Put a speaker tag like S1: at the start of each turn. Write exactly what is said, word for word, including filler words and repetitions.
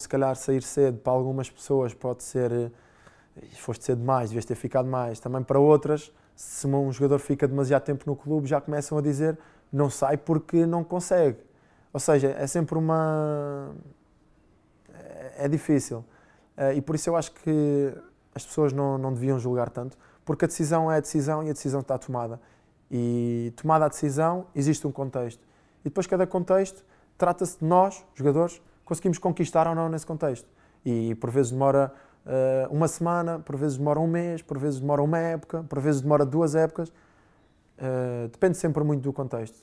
S1: calhar sair cedo para algumas pessoas pode ser eh, foste cedo demais, devias ter ficado mais. Também para outras, se um jogador fica demasiado tempo no clube, já começam a dizer não sai porque não consegue. Ou seja, é sempre uma... é, é difícil. Uh, e por isso eu acho que as pessoas não, não deviam julgar tanto, porque a decisão é a decisão e a decisão está tomada. E tomada a decisão, existe um contexto. E depois cada contexto trata-se de nós, jogadores, conseguimos conquistar ou não nesse contexto. E por vezes demora uh, uma semana, por vezes demora um mês, por vezes demora uma época, por vezes demora duas épocas. Uh, depende sempre muito do contexto.